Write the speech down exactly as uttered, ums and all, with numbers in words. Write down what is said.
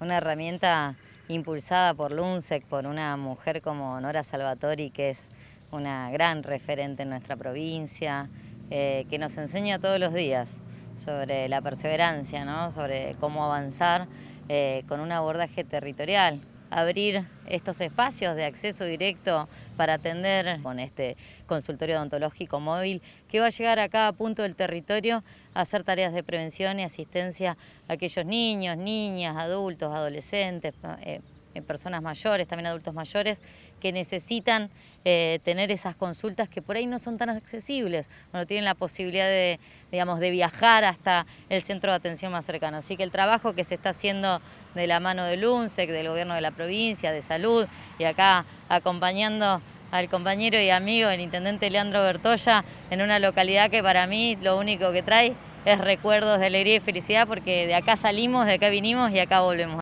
una herramienta impulsada por LUNSEC, por una mujer como Nora Salvatori, que es una gran referente en nuestra provincia, eh, que nos enseña todos los días sobre la perseverancia, ¿no? Sobre cómo avanzar eh, con un abordaje territorial, abrir estos espacios de acceso directo para atender con este consultorio odontológico móvil que va a llegar a cada punto del territorio a hacer tareas de prevención y asistencia a aquellos niños, niñas, adultos, adolescentes, eh, personas mayores, también adultos mayores, que necesitan eh, tener esas consultas que por ahí no son tan accesibles, o no tienen la posibilidad de, digamos, de viajar hasta el centro de atención más cercano. Así que el trabajo que se está haciendo de la mano de LUNSEC, del gobierno de la provincia, de salud, y acá acompañando al compañero y amigo, el intendente Leandro Bertolla, en una localidad que para mí lo único que trae es recuerdos de alegría y felicidad, porque de acá salimos, de acá vinimos y acá volvemos.